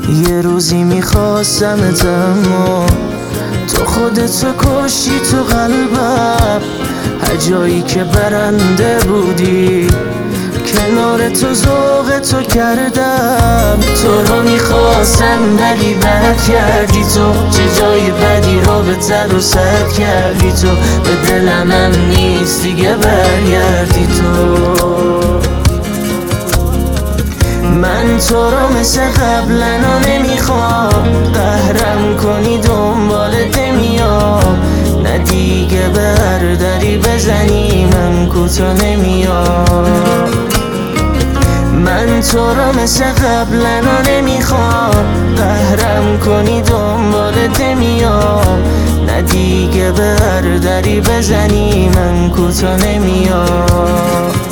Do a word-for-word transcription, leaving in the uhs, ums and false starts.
یه روزی میخواستمت اما تو خودتو کشی تو قلبم. هر جایی که برنده بودی کنار تو ذوق تو کردم. تو رو میخواستم ولی بد کردی تو، چه جای بدی رو به تر و سد کردی تو. به دلم هم نیست دیگه برگردی تو. من تو رو مثل قبلنا نمیخوام، قهرم کنی دنبالت نمیام. نه دیگه برداری بزنی من کوتا نمیام. من تو رو مثل قبلنا نمیخوام، قهرم کنی دنبالت نمیام. نه دیگه برداری بزنی من کوتا نمیام.